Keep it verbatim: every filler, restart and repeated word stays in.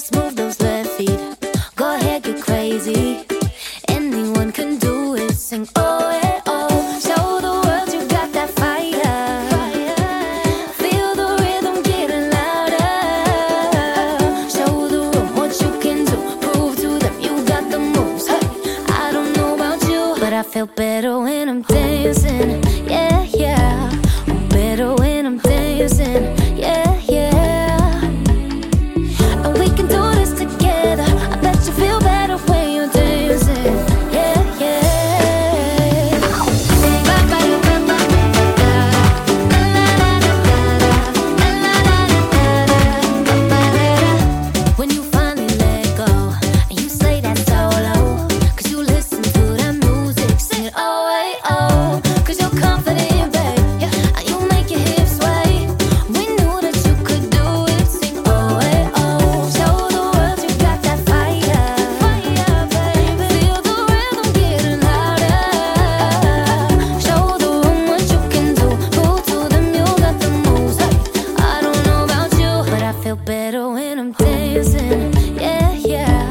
Just move those left feet. Go ahead, get crazy. Anyone can do it. Sing oh yeah, oh. Show the world you got that fire. Feel the rhythm getting louder. Show the room what you can do. Prove to them you got the moves. Hey, I don't know about you, but I feel better when I'm dancing. Yeah, yeah. I'm better when I'm dancing. Yeah, yeah. And we can do this together. I bet you feel better when you're dancing. Yeah, yeah. When you finally let go and you slay that solo, 'cause you listen to that music, sing it oh, hey, oh. 'Cause you're confident, babe, yeah. And you make your hips sway. We knew that you could do it, sing oh, hey, oh. Show the world you got that fire, fire, baby. Feel the rhythm getting louder. Show the room what you can do. Prove to them you got the moves. Hey, I don't know about you, but I feel better when I'm dancing. Yeah, yeah.